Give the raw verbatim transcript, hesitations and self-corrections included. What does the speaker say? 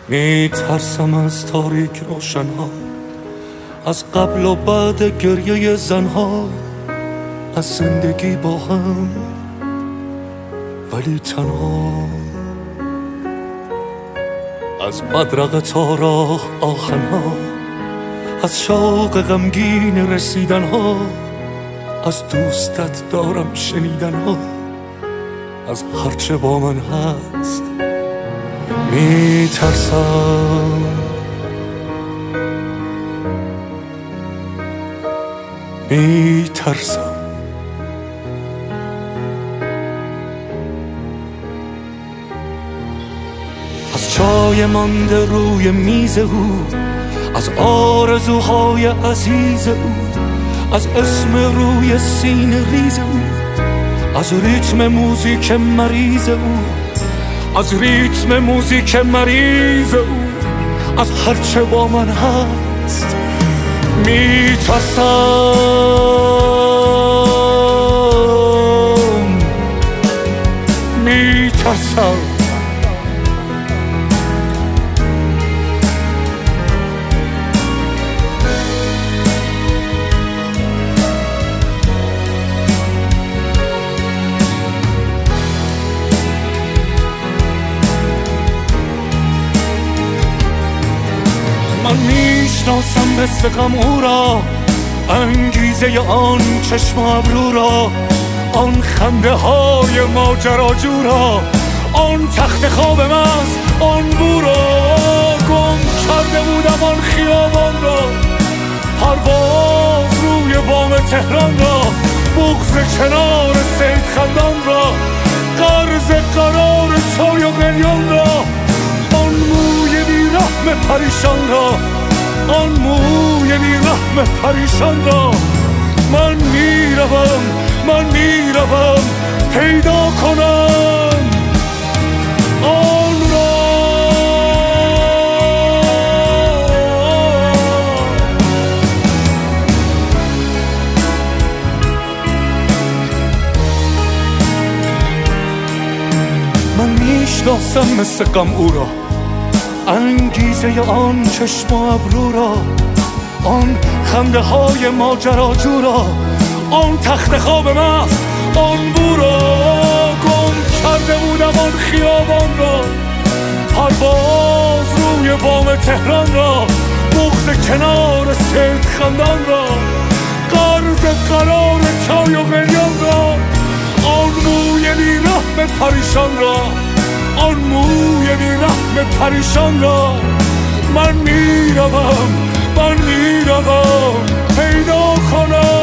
می ترسم از تاریک روشنها، از قبل و بعد گریه زنها، از زندگی با هم ولی تنها، از بدرقه تا راه آهنها، از شوق غمگین رسیدنها، از دوستت دارم شنیدنها، از هرچه با من هست می ترسم. می ترسم از چای مانده روی میز او، از آرزوهای عزیز او، از اسم روی سینه ریز او، از ریتم موزیک مریض او، از ریتم موزیک مریض او، از هرچه با من هست می ترسم. می ترسم من میشناسم مثل غم او را، انگیزه آن چشم و ابرو را، آن خنده های ماجراجو را، آن تخت خواب مست آن بو را. گم کرده بودم آن خیابان را، پرواز روی بام تهران را، بغض کنار سید خندان را، قرض قرار چای و قلیان را، آن موی بیرحم پریشان را، آن موی بیرحم پریشان را. من میروم من میروم پیدا کنم آن را. من میشناسم مثل غم او را، انگیزه آن چشم و ابرو را، آن خنده های ماجراجو را، آن تخت خواب مست آن بو را. گم کرده بودم آن خیابان را، پرواز روی بام تهران را، بغض کنار سید خندان را، قرض قرار چای و قلیان را، آن موی بیرحم پریشان را، آن موی بیرحم پریشان را. من میروم من میروم پیدا کنم